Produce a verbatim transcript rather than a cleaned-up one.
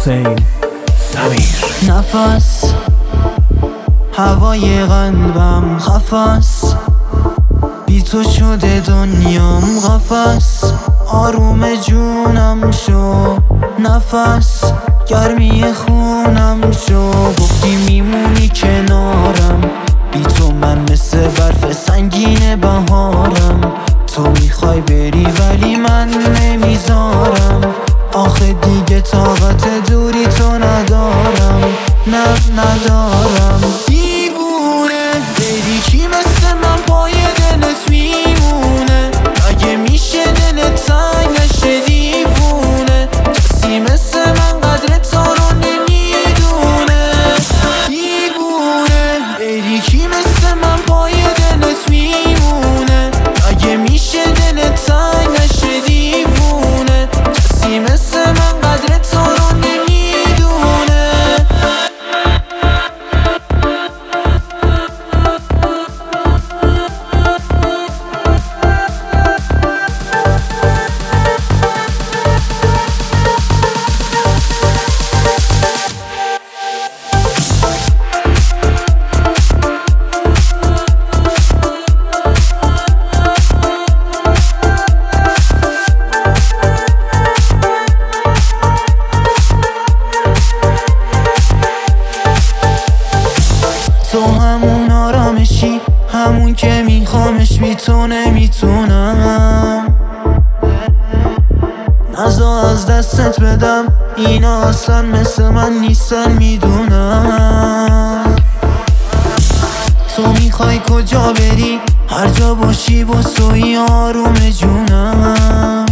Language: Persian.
حسین سمیر. نفس هوای قلبم خفس، بی تو شده دنیام قفس. آروم جونم شو، نفس گرمی خونم شو. گفتی میمونی کنارم، بی تو من مثل برف سنگین بهارم. تو میخوای بری ولی من نمیذارم. آخه دیگه طاقت دوری تو ندارم، نه ندارم. دیوونه بری کی مثل من پای دلت میمونه؟ اگه میشه دلت تنگ نشه دیوونه. کسی مثل من قدر تو رو نمیدونه. دیوونه بری کی مثل من پای دلت میمونه؟ اگه میشه دلت تنگ نشه دیوونه. کسی مثل من قدر تو رو نمیدونه. تو همون آرامشی، همون که میخوامش، بی تو نمیتونم. نزا از دستت بدم، اینا اصلا مثل من نیستن میدونم. تو میخوای کجا بری؟ هر جا باشی با سوی آروم جونم.